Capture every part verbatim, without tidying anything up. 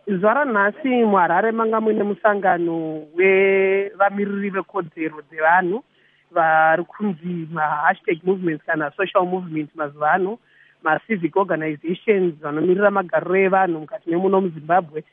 Zuva ranhasi muHarare manga muine musangano wevamiriri vekodzero dzevanhu vari kunzi mahashtag movements kana social movement mazuva ano, macivic organizations vanomirira magariro evanhu mukati memuno muZimbabwe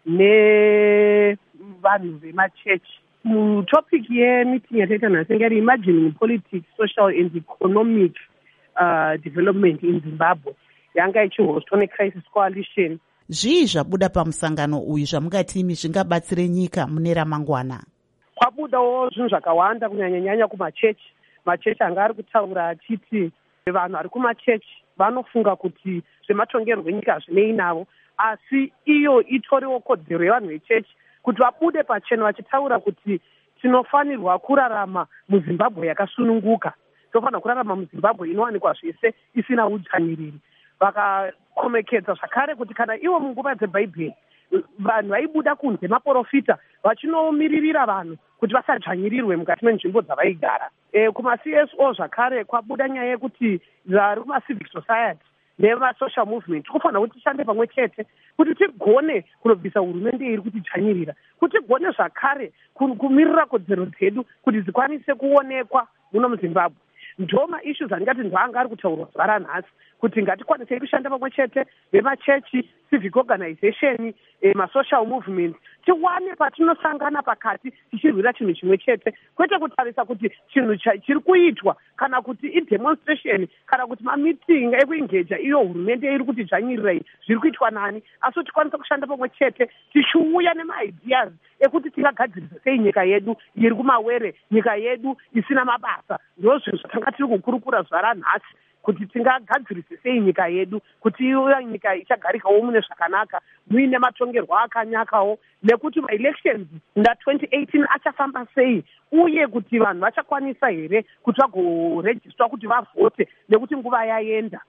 nevanhu vemachechi. Topic yemeeting yataita nhasi ngeri imagining politics, social and economic uh, development in Zimbabwe, yanga ichihostwa neCrisis Coalition. Zvii zvabuda pamusangano uyu zvamungati imi zvingabatsire nyika mune ramangwana? Kwabudawo zvinhu zvakawanda kunyanya-nyanya kumachechi. Machechi anga ari kutaura achiti vanhu vari kumachechi vanofunga kuti zvematongerwo enyika hazvinei navo, asi iyo itoriwo kodzero yevanhu vechechi kuti vabude pachena vachitaura kuti tinofanirwa kurarama muZimbabwe yakasununguka, tinofanirwa kurarama muZimbabwe inowanikwa zvese isina udzvanyiriri. Vakakomekedza zvakare kuti kana ivo munguva dzebhaibheri vanhu vaibuda kunze maprofita vachinomiririra vanhu kuti vasadzvanyirirwe mukati menzvimbo dzavaigara. E, kuma-C S O zvakare kwabuda nyaya yekuti vari kuma-civic society nemasocial movement tinofanira kuti tishande pamwe chete kuti tigone kunobvisa hurumende iri kuti dzvanyirira, kuti tigone zvakare kumirira kodzero dzedu kuti dzikwanise kuonekwa muno muZimbabwe. Ndo maissues andingati ndoanga ari kutaurwa zuva ranhasi kuti ngatikwanisei kushanda pamwe chete vemachechi, civic organization, eh, masocial movement, tiwane patinosangana pakati tichirwira chinhu chimwe chete, kwete kutarisa kuti chinhu chiri kuitwa kana kuti idemonstration kana kuti mameeting ekuengeja iyo hurumende iri kuti dzvanyirira zviri kuitwa nani, asi tikwanisa kushanda pamwe chete tichiuya nemaideas ekuti tingagadzirisa sei nyika yedu iri kumawere, nyika yedu isina mabasa. Ndo zvinhu zvatanga tiri kukurukura zuva ranhasi kuti tingagadzirise sei nyika yedu kuti iwe nyika ichagarikawo mune zvakanaka muine matongerwo akanyakawo, nekuti maelections nda twenty eighteen achafamba sei uye kuti vanhu vachakwanisa here kuti vagorejistwa kuti vavhote nekuti nguva yaenda.